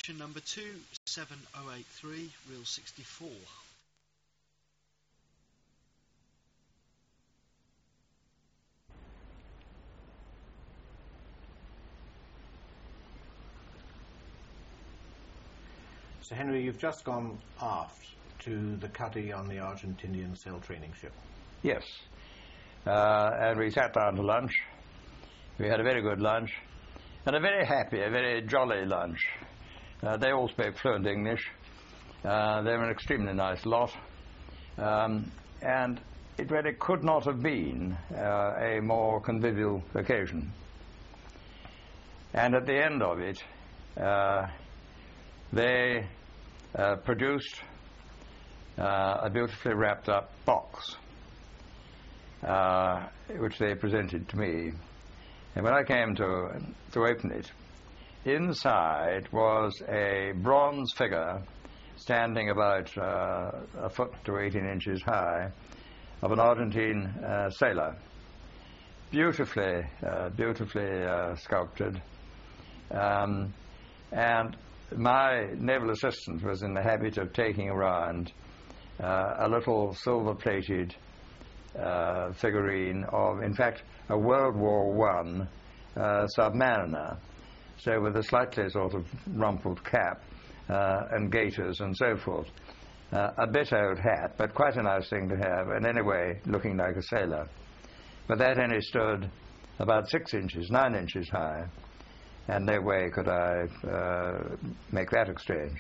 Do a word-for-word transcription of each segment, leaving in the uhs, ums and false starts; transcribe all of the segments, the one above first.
Station number two seven oh eight three, reel sixty-four. Sir Henry, you've just gone aft to the cuddy on the Argentinian sail training ship. Yes, uh, and we sat down to lunch. We had a very good lunch, and a very happy, a very jolly lunch. Uh, they all spoke fluent English. Uh, they were an extremely nice lot, um, and it really could not have been uh, a more convivial occasion. And at the end of it, uh, they uh, produced uh, a beautifully wrapped up box, uh, which they presented to me. And when I came to, to open it, inside was a bronze figure standing about uh, a foot to eighteen inches high of an Argentine uh, sailor, beautifully, uh, beautifully uh, sculpted. Um, and my naval assistant was in the habit of taking around uh, a little silver-plated uh, figurine of, in fact, a World War One uh, submariner, so with a slightly sort of rumpled cap uh, and gaiters and so forth. Uh, a bit old hat, but quite a nice thing to have, and anyway, looking like a sailor. But that only stood about six inches, nine inches high, and no way could I uh, make that exchange.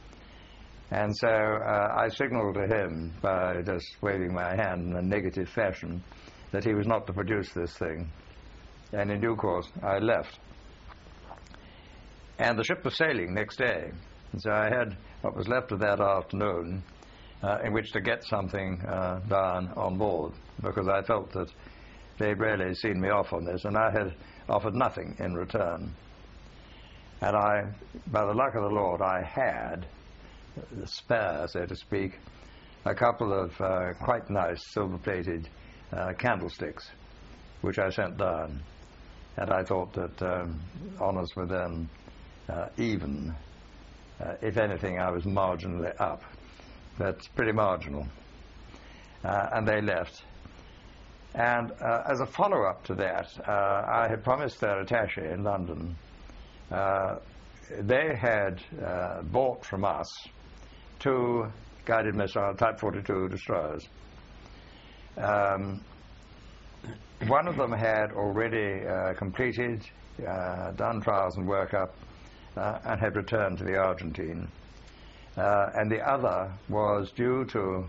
And so uh, I signaled to him by just waving my hand in a negative fashion that he was not to produce this thing. And in due course, I left. And the ship was sailing next day. And so I had what was left of that afternoon uh, in which to get something uh, down on board, because I felt that they'd really seen me off on this, and I had offered nothing in return. And I, by the luck of the Lord, I had the spare, so to speak, a couple of uh, quite nice silver-plated uh, candlesticks, which I sent down. And I thought that um, honours were then uh, even. Uh, if anything, I was marginally up. That's pretty marginal. Uh, and they left. And uh, as a follow-up to that, uh, I had promised their attaché in London. Uh, they had uh, bought from us two guided missile Type forty-two destroyers. Um, one of them had already uh, completed, uh, done trials and workup, uh, and had returned to the Argentine. Uh, and the other was due to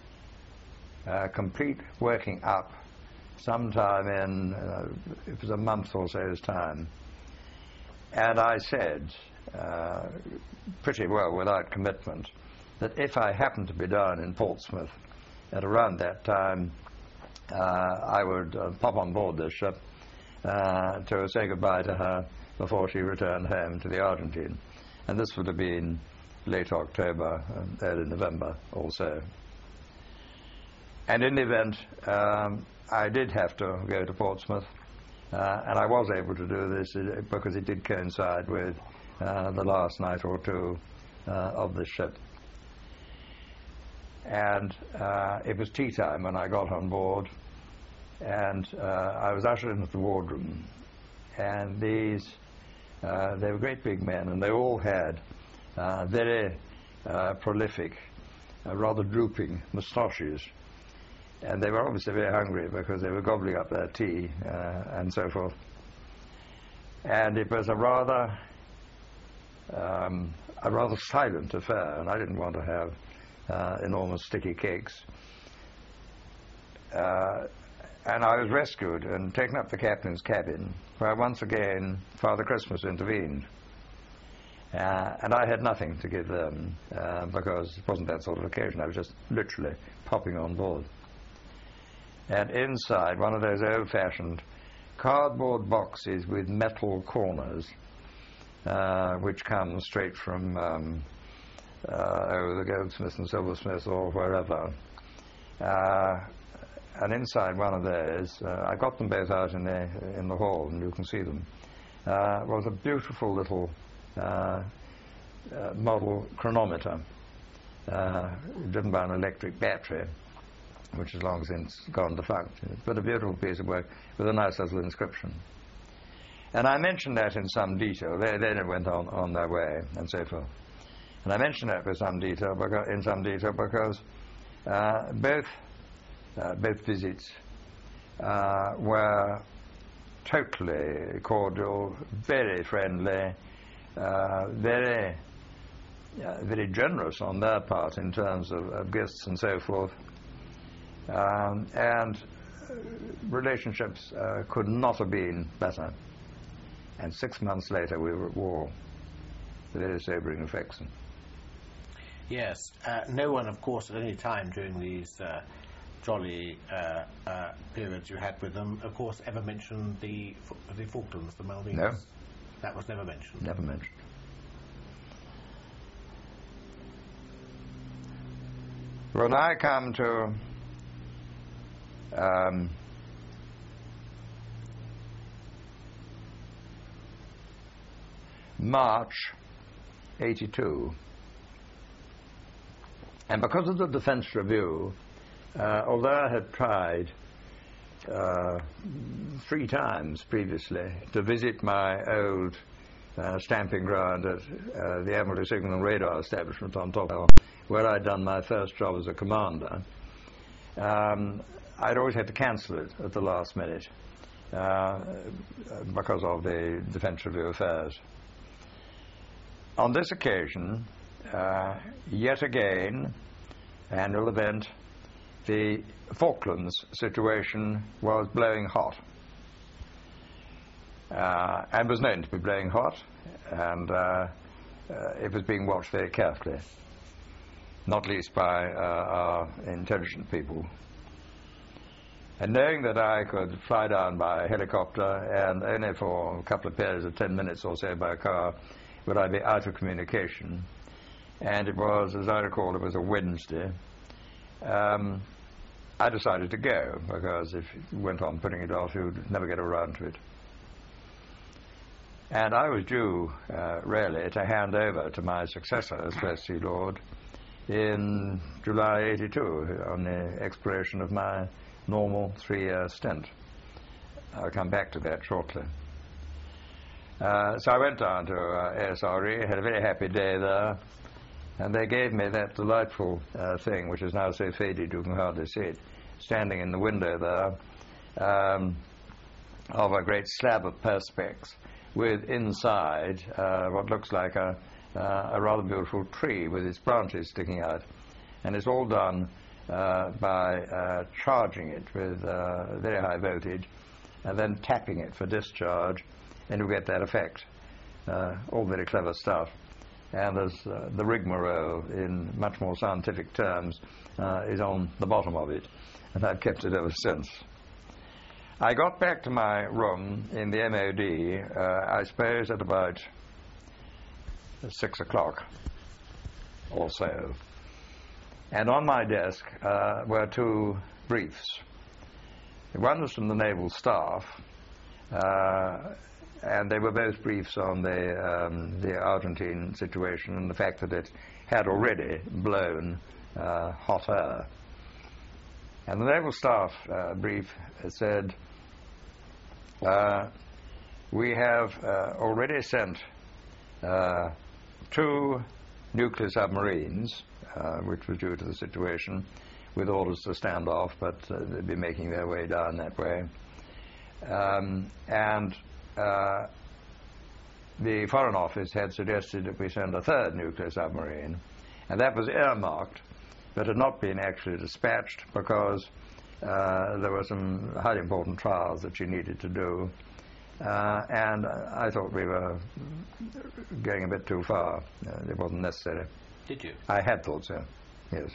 uh, complete working up sometime in, uh, it was a month or so's time. And I said, uh, pretty well without commitment, that if I happened to be down in Portsmouth at around that time, uh, I would uh, pop on board this ship uh, to say goodbye to her before she returned home to the Argentine. And this would have been late October, um, early November also. And in the event, um, I did have to go to Portsmouth, uh, and I was able to do this because it did coincide with uh, the last night or two uh, of the ship. And uh, it was tea time when I got on board, and uh, I was ushered into the wardroom. And these, uh, they were great big men, and they all had uh, very uh, prolific, uh, rather drooping moustaches. And they were obviously very hungry because they were gobbling up their tea uh, and so forth. And it was a rather, um, a rather silent affair, and I didn't want to have uh, enormous sticky cakes. Uh, and I was rescued and taken up the captain's cabin, where once again Father Christmas intervened. Uh, and I had nothing to give them uh, because it wasn't that sort of occasion. I was just literally popping on board. And inside, one of those old-fashioned cardboard boxes with metal corners, uh, which come straight from um, uh, oh, the goldsmiths and silversmiths or wherever. Uh, and inside one of those, uh, I got them both out in the, in the hall, and you can see them, uh, was a beautiful little uh, uh, model chronometer, uh, driven by an electric battery, which has long since gone defunct. But a beautiful piece of work with a nice little inscription. And I mentioned that in some detail. They then went on, on their way and so forth. And I mentioned that with some detail because, in some detail because uh, both uh, both visits uh, were totally cordial, very friendly, uh, very uh, very generous on their part in terms of, of gifts and so forth. Um, and relationships uh, could not have been better. And six months later we were at war. Very sobering effects. Yes. Uh, no one, of course, at any time during these uh, jolly uh, uh, periods you had with them, of course, ever mentioned the the Falklands, the Maldives. No. That was never mentioned. Never mentioned. When I come to um, March eighty-two, and because of the Defence Review, uh, although I had tried uh, three times previously to visit my old uh, stamping ground at uh, the Admiralty Signal and Radar establishment on top of where I'd done my first job as a commander, um, I'd always had to cancel it at the last minute uh, because of the Defence Review affairs. On this occasion, uh, yet again, annual event, the Falklands situation was blowing hot, uh, and was known to be blowing hot, and uh, uh, it was being watched very carefully, not least by uh, our intelligent people. And knowing that I could fly down by helicopter and only for a couple of periods of ten minutes or so by car would I be out of communication, and it was, as I recall, it was a Wednesday, um, I decided to go, because if you went on putting it off, you would never get around to it. And I was due, uh, really, to hand over to my successor as First Sea Lord in July eighty-two, on the expiration of my normal three-year stint. I'll come back to that shortly. Uh, so I went down to uh, A S R E, had a very happy day there, and they gave me that delightful uh, thing, which is now so faded you can hardly see it, standing in the window there, um, of a great slab of perspex, with inside uh, what looks like a, uh, a rather beautiful tree with its branches sticking out. And it's all done uh, by uh, charging it with uh, very high voltage, and then tapping it for discharge, and you get that effect. Uh, all very clever stuff. And as uh, the rigmarole, in much more scientific terms, uh, is on the bottom of it, and I've kept it ever since. I got back to my room in the M O D, uh, I suppose, at about six o'clock or so. And on my desk uh, were two briefs. One was from the Naval Staff, uh, and they were both briefs on the, um, the Argentine situation and the fact that it had already blown uh, hot air. And the Naval Staff uh, brief said, uh, we have uh, already sent uh, two nuclear submarines, uh, which was due to the situation, with orders to stand off, but uh, they'd be making their way down that way. Um, and Uh, the Foreign Office had suggested that we send a third nuclear submarine, and that was earmarked, but had not been actually dispatched because uh, there were some highly important trials that she needed to do, uh, and I thought we were going a bit too far. Uh, it wasn't necessary. Did you? I had thought so, yes.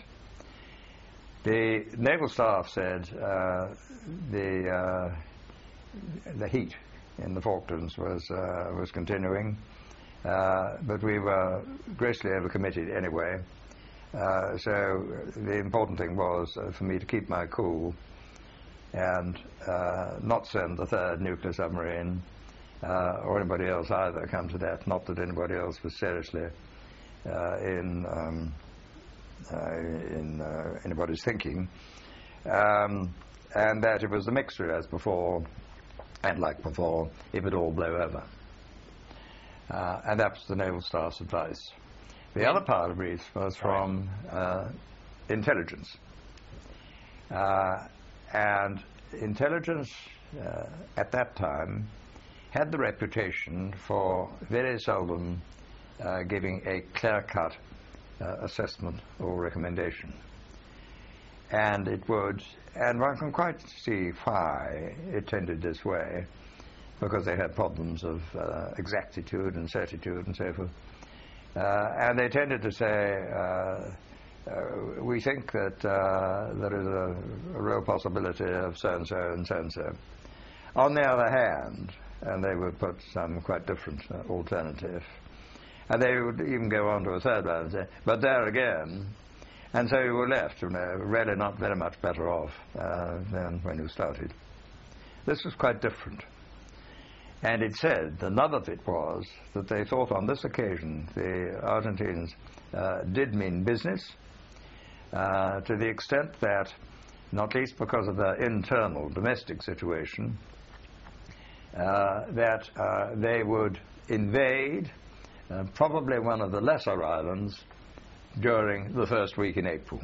The Naval Staff said uh, the, uh, the heat in the Falklands was uh, was continuing, uh, but we were grossly overcommitted anyway. Uh, so the important thing was uh, for me to keep my cool and uh, not send the third nuclear submarine uh, or anybody else either come to that. Not that anybody else was seriously uh, in um, uh, in uh, anybody's thinking, um, and that it was the mixture as before, and like before, it would all blow over. Uh, and that was the Naval Staff's advice. The other part of brief was from uh, intelligence. Uh, and intelligence uh, at that time had the reputation for very seldom uh, giving a clear-cut uh, assessment or recommendation. And it would, and one can quite see why it tended this way, because they had problems of uh, exactitude and certitude and so forth. Uh, and they tended to say, uh, uh, we think that uh, there is a, a real possibility of so-and-so and so-and-so. On the other hand, and they would put some quite different uh, alternative. And they would even go on to a third one and say, but there again. And so you were left, you know, really not very much better off uh, than when you started. This was quite different. And it said, another of it was, that they thought on this occasion the Argentines uh, did mean business, uh, to the extent that, not least because of their internal domestic situation, uh, that uh, they would invade uh, probably one of the lesser islands during the first week in April.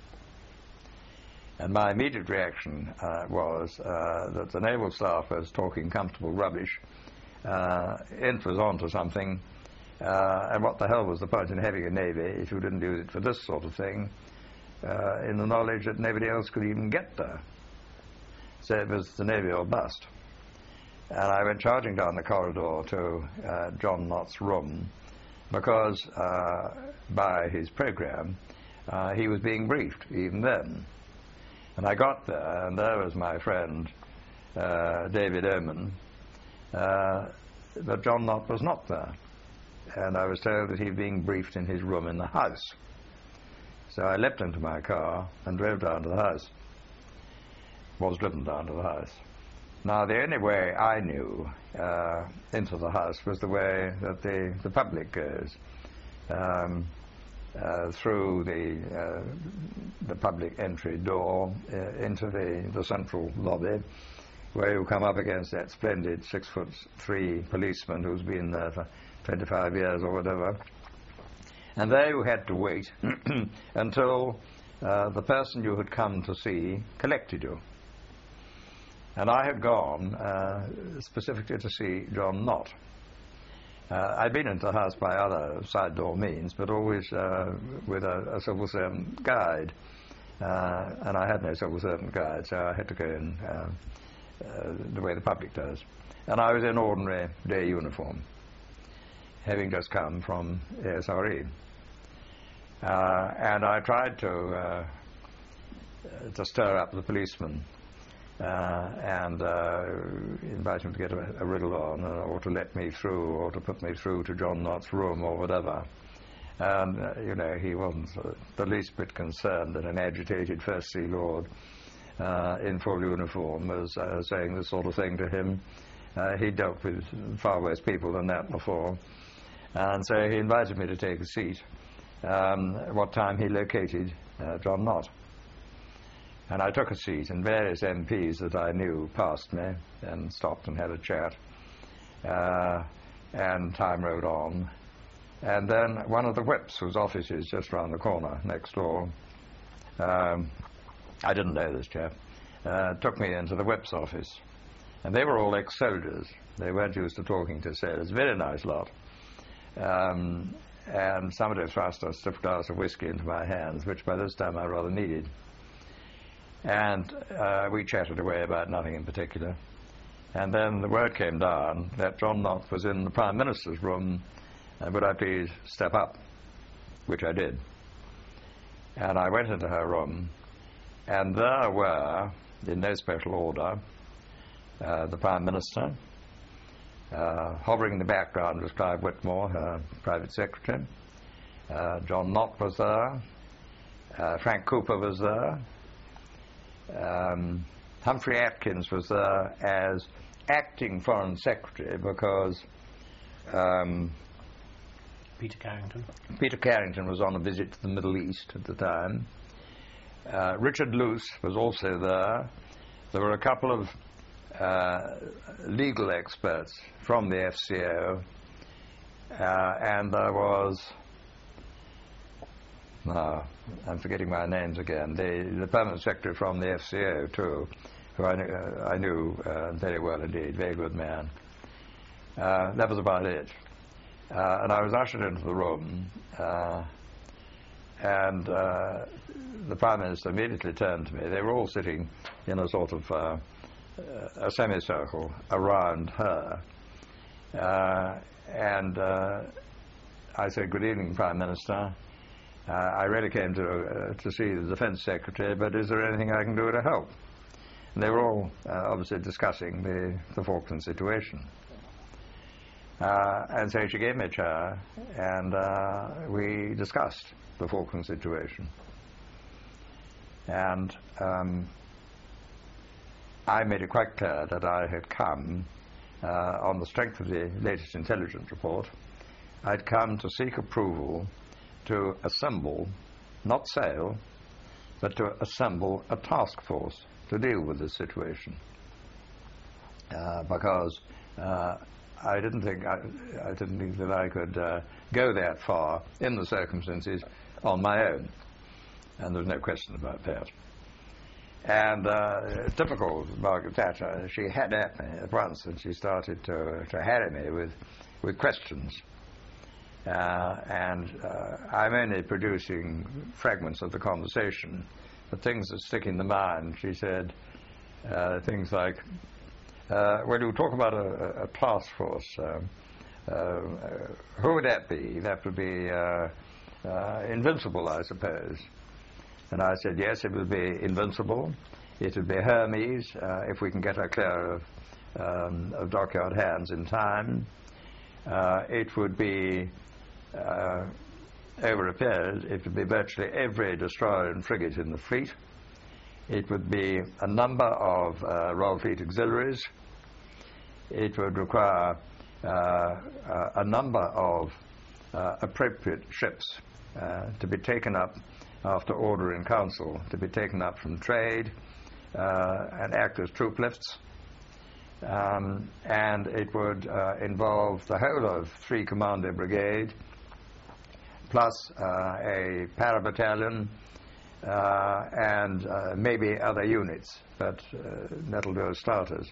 And my immediate reaction uh, was uh, that the Naval Staff was talking comfortable rubbish. Uh, Inf was on to something, uh, and what the hell was the point in having a navy if you didn't use it for this sort of thing, uh, in the knowledge that nobody else could even get there. So it was the navy or bust. And I went charging down the corridor to uh, John Nott's room, because uh, by his program uh, he was being briefed even then. And I got there, and there was my friend uh, David Oman, uh, but John Nott was not there. And I was told that he was being briefed in his room in the house. So I leapt into my car and drove down to the house. Was driven down to the house. Now, the only way I knew uh, into the house was the way that the, the public goes, um, uh, through the, uh, the public entry door uh, into the, the central lobby, where you come up against that splendid six-foot three policeman who's been there for twenty-five years or whatever. And there you had to wait until uh, the person you had come to see collected you. And I had gone uh, specifically to see John Nott. Uh, I'd been into the house by other side door means, but always uh, with a, a civil servant guide. Uh, and I had no civil servant guide, so I had to go in uh, uh, the way the public does. And I was in ordinary day uniform, having just come from A S R E. Uh, and I tried to, uh, to stir up the policeman. Uh, and uh, invite him to get a, a riddle on, uh, or to let me through, or to put me through to John Nott's room, or whatever. And, uh, you know, he wasn't uh, the least bit concerned that an agitated First Sea Lord uh, in full uniform was uh, saying this sort of thing to him. Uh, he dealt with far worse people than that before. And so he invited me to take a seat, um, at what time he located uh, John Nott. And I took a seat, and various M Ps that I knew passed me and stopped and had a chat. Uh, and time rode on. And then one of the whips, whose office is just round the corner next door, um, I didn't know this chap, uh, took me into the whip's office. And they were all ex-soldiers. They weren't used to talking to sailors. Very nice lot. Um, and somebody thrust a stiff glass of whiskey into my hands, which by this time I rather needed. And uh, we chatted away about nothing in particular. And then the word came down that John Nott was in the Prime Minister's room, and would I please step up, which I did. And I went into her room, and there were, in no special order, uh, the Prime Minister. Uh, hovering in the background was Clive Whitmore, her private secretary. Uh, John Nott was there. Uh, Frank Cooper was there. Um, Humphrey Atkins was there as acting Foreign Secretary, because um, Peter Carrington? Peter Carrington was on a visit to the Middle East at the time. Uh, Richard Luce was also there. There were a couple of uh, legal experts from the F C O, uh, and there was, no, I'm forgetting my names again, the, the permanent secretary from the F C O too, who I, knew, uh, I knew uh, very well indeed, very good man. Uh, that was about it. Uh, and I was ushered into the room, uh, and uh, the Prime Minister immediately turned to me. They were all sitting in a sort of uh, a semicircle around her. Uh, and uh, I said, "Good evening, Prime Minister. Uh, I really came to, uh, to see the Defence Secretary, but is there anything I can do to help?" And they were all uh, obviously discussing the, the Falkland situation. Uh, and so she gave me a chair, and uh, we discussed the Falkland situation. And um, I made it quite clear that I had come uh, on the strength of the latest intelligence report. I'd come to seek approval to assemble, not sail, but to assemble a task force to deal with this situation. Uh, because uh, I didn't think I, I didn't think that I could uh, go that far in the circumstances on my own, and there's no question about that. And uh, typical Margaret Thatcher, she had at me at once, and she started to to harry me with with questions. Uh, and uh, I'm only producing fragments of the conversation, but things that stick in the mind. She said uh, things like, Uh, when you talk about a, a task force, um, uh, who would that be? That would be uh, uh, Invincible, I suppose. And I said, yes, it would be Invincible. It would be Hermes, uh, if we can get her clear of, um, of Dockyard hands in time. Uh, it would be, uh, over a period, it would be virtually every destroyer and frigate in the fleet. It would be a number of uh, Royal Fleet auxiliaries. It would require uh, uh, a number of uh, appropriate ships uh, to be taken up after order in council, to be taken up from trade uh, and act as troop lifts. Um, and it would uh, involve the whole of three Commander Brigade, plus uh, a para-battalion, Uh, and uh, maybe other units, but uh, that'll do as starters.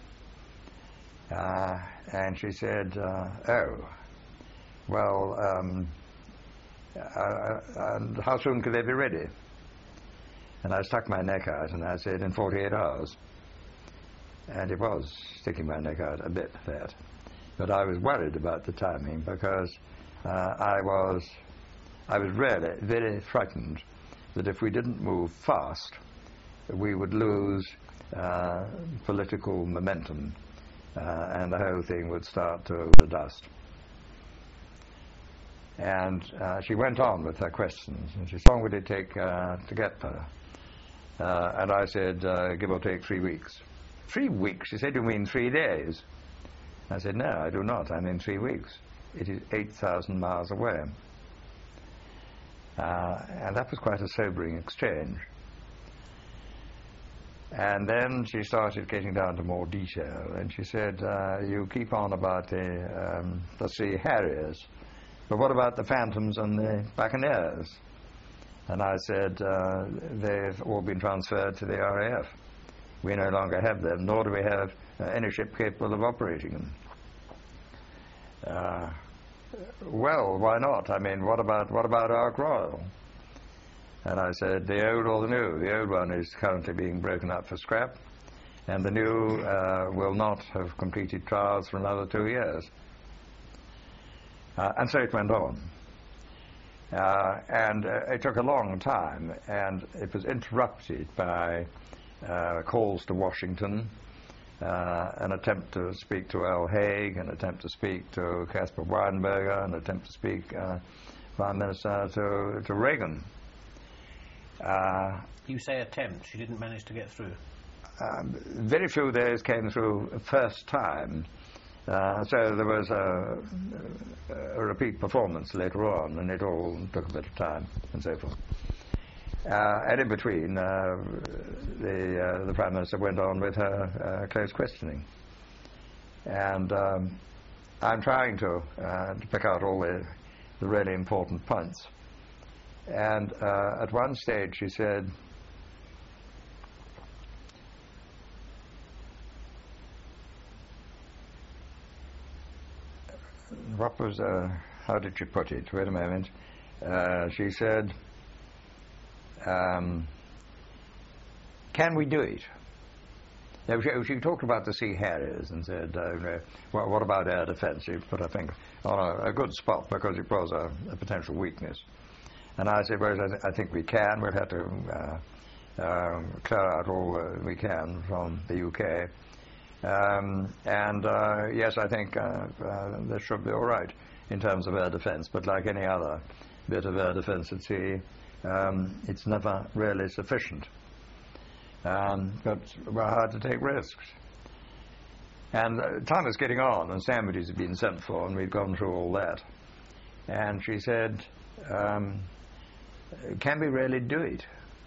Uh, and she said, uh, oh, well, um, uh, and how soon could they be ready? And I stuck my neck out, and I said, in forty-eight hours. And it was sticking my neck out a bit, that. But I was worried about the timing, because uh, I was, I was really very frightened that if we didn't move fast, we would lose uh, political momentum, uh, and the whole thing would start to the dust. And uh, she went on with her questions, and she said, how long would it take uh, to get there? Uh, and I said, uh, give or take three weeks. Three weeks? She said, you mean three days? I said, no, I do not. I mean three weeks. It is eight thousand miles away. Uh, and that was quite a sobering exchange. And then she started getting down to more detail, and she said, uh, you keep on about the, um, the Sea Harriers, but what about the Phantoms and the Buccaneers? And I said, uh, they've all been transferred to the R A F. We no longer have them, nor do we have uh, any ship capable of operating them. Uh, Well, why not? I mean, what about what about Ark Royal? And I said, the old or the new? The old one is currently being broken up for scrap, and the new uh, will not have completed trials for another two years. Uh, and so it went on. Uh, and uh, it took a long time, and it was interrupted by uh, calls to Washington, Uh, an attempt to speak to Al Haig, an attempt to speak to Caspar Weinberger, an attempt to speak, uh, Prime Minister, to, to Reagan. Uh, you say attempt, she didn't manage to get through? Um, very few of those came through first time, Uh, so there was a, a repeat performance later on, and it all took a bit of time and so forth. Uh, and in between, uh, the, uh, the Prime Minister went on with her uh, close questioning. And um, I'm trying to, uh, to pick out all the, the really important points. And uh, at one stage she said, what was, uh, how did she put it? Wait a moment. Uh, she said, um, can we do it? Now, she, she talked about the Sea Harriers and said, uh, well, what about air defense? She put, I think, on a, a good spot because it was a, a potential weakness. And I said, well, I, th I think we can. We'll have to uh, um, clear out all uh, we can from the U K. Um, and uh, yes, I think uh, uh, that should be all right in terms of air defense. But like any other bit of air defense at sea, um, it's never really sufficient. Um, but we're hard to take risks. And uh, time was getting on, and sandwiches had been sent for, and we'd gone through all that. And she said, um, can we really do it?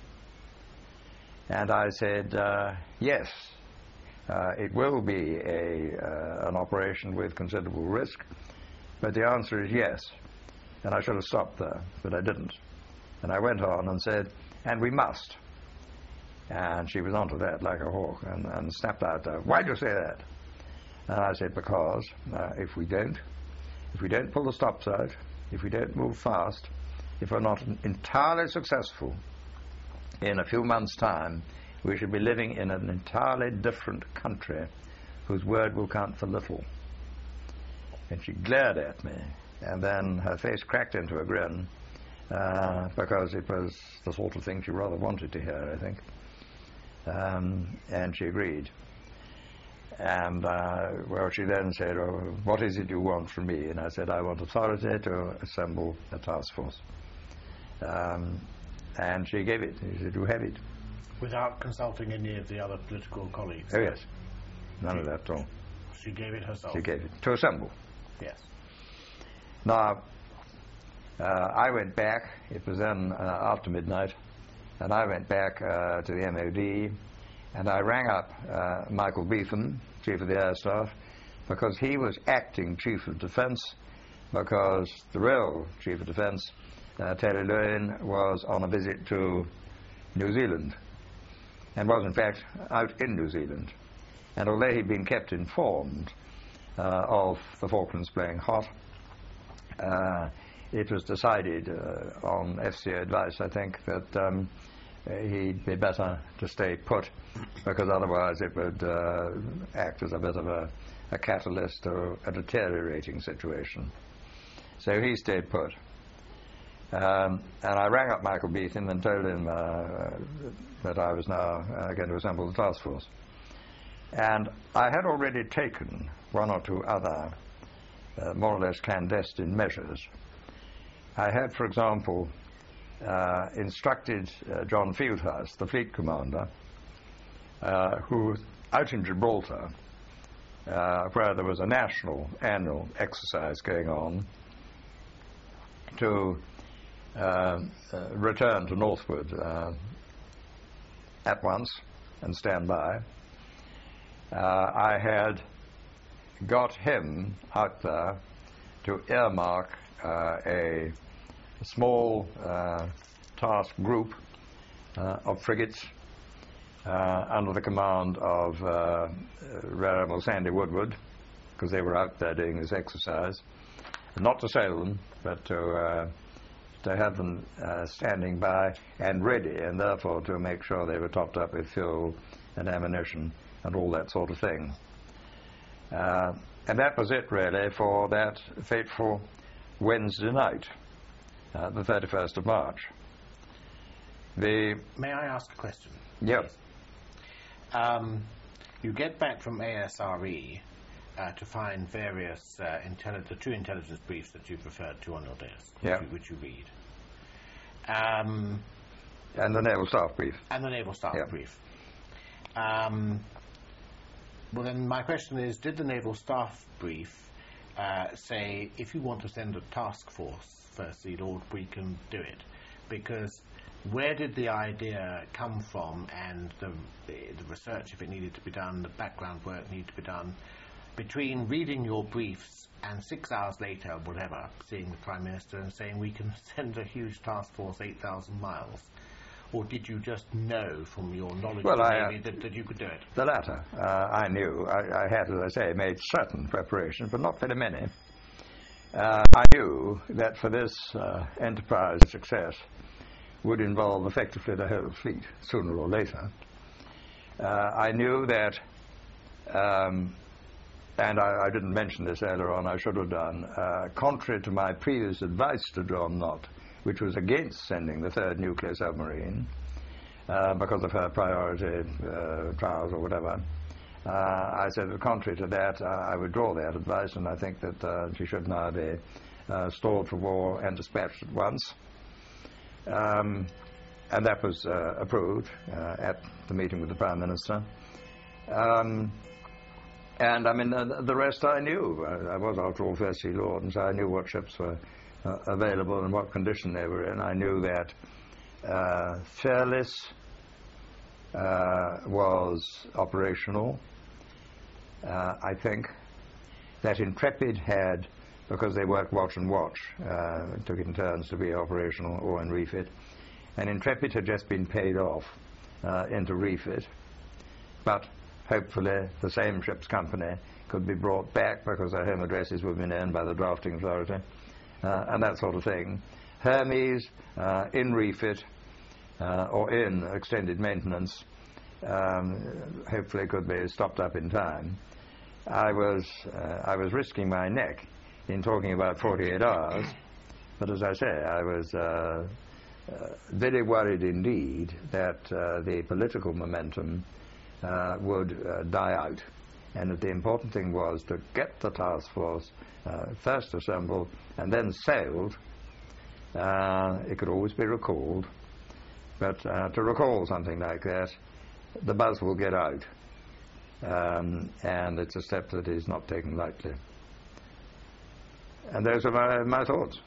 And I said, uh, yes. Uh, it will be a, uh, an operation with considerable risk, but the answer is yes. And I should have stopped there, but I didn't. And I went on and said, and we must. And she was onto that like a hawk and, and snapped out there, why'd you say that? And I said, because uh, if we don't, if we don't pull the stops out, if we don't move fast, if we're not entirely successful, in a few months' time, we should be living in an entirely different country whose word will count for little. And she glared at me, and then her face cracked into a grin, uh, because it was the sort of thing she rather wanted to hear, I think. Um, and she agreed. And, uh, well, she then said, oh, what is it you want from me? And I said, I want authority to assemble a task force. Um, and she gave it. She said, you have it. Without consulting any of the other political colleagues? Oh, yes. None of that at all. She gave it herself? She gave it. To assemble. Yes. Now, uh, I went back. It was then uh, after midnight. And I went back uh, to the M O D, and I rang up uh, Michael Beetham, Chief of the Air Staff, because he was acting Chief of Defence, because the real Chief of Defence, uh, Terry Lewin, was on a visit to New Zealand, and was in fact out in New Zealand. And although he'd been kept informed uh, of the Falklands blowing hot, uh, it was decided uh, on F C A advice, I think, that um, he'd be better to stay put, because otherwise it would uh, act as a bit of a, a catalyst to a deteriorating situation. So he stayed put. Um, and I rang up Michael Beetham and told him uh, that I was now uh, going to assemble the task force. And I had already taken one or two other uh, more or less clandestine measures. I had, for example, uh, instructed uh, John Fieldhouse, the fleet commander, uh, who was out in Gibraltar, uh, where there was a national annual exercise going on, to uh, uh, return to Northwood uh, at once and stand by. Uh, I had got him out there to earmark uh, a small uh, task group uh, of frigates uh, under the command of uh, Rear Admiral Sandy Woodward, because they were out there doing this exercise, not to sail them, but to uh, to have them uh, standing by and ready, and therefore to make sure they were topped up with fuel and ammunition and all that sort of thing. Uh, and that was it, really, for that fateful Wednesday night, uh, the thirty-first of March. The May I ask a question? Yep. Um, you get back from A S R E uh, to find various, uh, intelli the two intelligence briefs that you've referred to on your desk, which, Yep. you, which you read. Um, and the Naval Staff brief. and the Naval Staff Yep. brief. Um, Well, then my question is, did the Naval Staff brief uh, say, if you want to send a task force, firstly, Lord, we can do it? Because where did the idea come from, and the, the, the research, if it needed to be done, the background work needed to be done, between reading your briefs and six hours later, whatever, seeing the Prime Minister and saying we can send a huge task force eight thousand miles? Or did you just know from your knowledge well, of the I, Navy that, that you could do it? The latter. Uh, I knew. I, I had, as I say, made certain preparations, but not very many. Uh, I knew that for this uh, enterprise success would involve effectively the whole fleet, sooner or later. Uh, I knew that, um, and I, I didn't mention this earlier on, I should have done, uh, contrary to my previous advice to John Knott, which was against sending the third nuclear submarine uh, because of her priority uh, trials or whatever. Uh, I said, contrary to that, uh, I withdraw that advice, and I think that uh, she should now be uh, stalled for war and dispatched at once. Um, and that was uh, approved uh, at the meeting with the Prime Minister. Um, and, I mean, uh, the rest I knew. I, I was, after all, First Sea Lord, and so I knew what ships were Uh, available and what condition they were in. I knew that uh, Fairless uh, was operational. Uh, I think that Intrepid had, because they worked watch and watch, uh, took it in turns to be operational or in refit, and Intrepid had just been paid off uh, into refit, but hopefully the same ship's company could be brought back because their home addresses would be known by the drafting authority. Uh, and that sort of thing. Hermes, uh, in refit uh, or in extended maintenance, um, hopefully could be stopped up in time. I was, uh, I was risking my neck in talking about forty-eight hours, but as I say, I was uh, uh, very worried indeed that uh, the political momentum uh, would uh, die out, and that the important thing was to get the task force uh, first assembled and then sailed. Uh, it could always be recalled, but uh, to recall something like that, the buzz will get out, um, and it's a step that is not taken lightly. And those are my, my thoughts.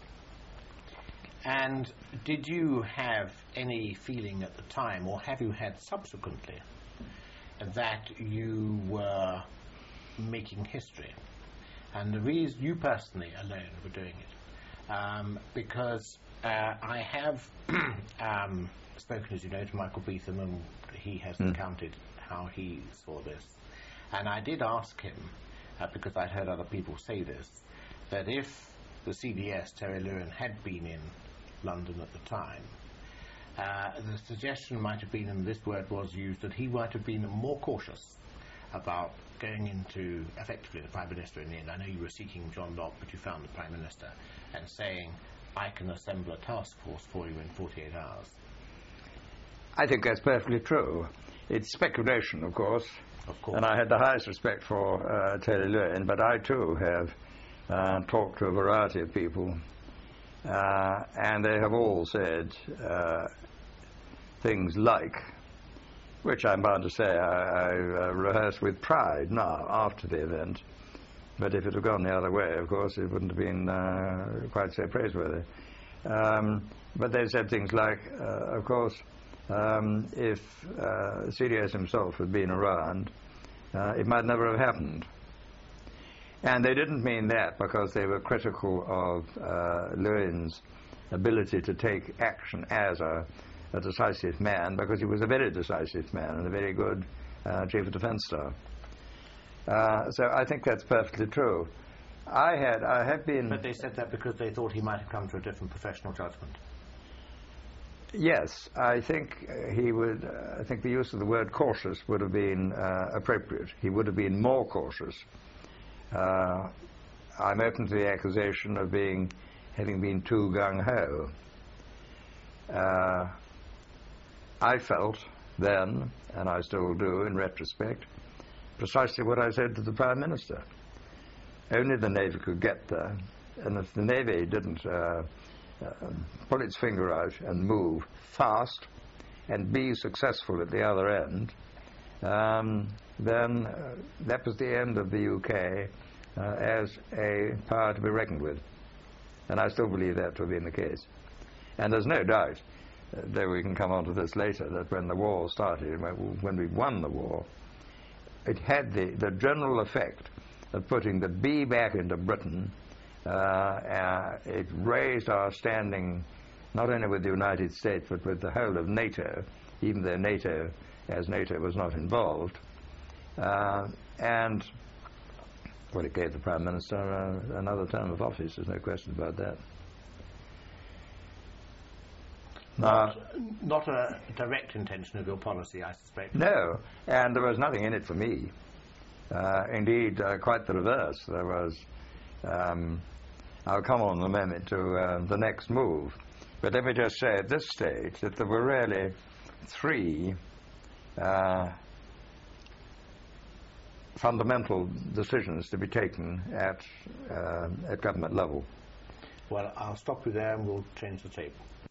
And did you have any feeling at the time, or have you had subsequently, that you were making history? And the reason you personally alone were doing it, um, because uh, I have um, spoken, as you know, to Michael Beetham, and he has mm. recounted how he saw this. And I did ask him, uh, because I'd heard other people say this, that if the C D S, Terry Lewin, had been in London at the time, uh, the suggestion might have been, and this word was used, that he might have been more cautious about going into, effectively, the Prime Minister in the end. I know you were seeking John Locke, but you found the Prime Minister, and saying, I can assemble a task force for you in forty-eight hours. I think that's perfectly true. It's speculation, of course. Of course. And I had the highest respect for uh, Terry Lewin, but I too have uh, talked to a variety of people, uh, and they have all said uh, things like, which I'm bound to say I, I uh, rehearse with pride now after the event, but if it had gone the other way, of course, it wouldn't have been uh, quite so praiseworthy. Um, but they said things like, uh, of course, um, if uh, C D S himself had been around, uh, it might never have happened. And they didn't mean that because they were critical of uh, Lewin's ability to take action as a a decisive man, because he was a very decisive man and a very good uh, chief of defense staff. Uh, so I think that's perfectly true. I had, I have been... But they said that because they thought he might have come to a different professional judgment. Yes, I think uh, he would, uh, I think the use of the word cautious would have been uh, appropriate. He would have been more cautious. Uh, I'm open to the accusation of being, having been too gung-ho. Uh, I felt then, and I still do in retrospect, precisely what I said to the Prime Minister. Only the Navy could get there, and if the Navy didn't uh, uh, pull its finger out and move fast and be successful at the other end, um, then uh, that was the end of the U K uh, as a power to be reckoned with. And I still believe that to have been the case. And there's no doubt, uh, though we can come on to this later, that when the war started, when we won the war, it had the, the general effect of putting the B back into Britain. Uh, uh, it raised our standing not only with the United States but with the whole of NATO, even though NATO, as NATO was not involved. Uh, and, well, it gave the Prime Minister uh, another term of office, there's no question about that. Not, not a direct intention of your policy, I suspect. No, and there was nothing in it for me. Uh, indeed, uh, quite the reverse. There was, um, I'll come on in a moment to uh, the next move, but let me just say at this stage that there were really three uh, fundamental decisions to be taken at, uh, at government level. Well, I'll stop you there and we'll change the tape.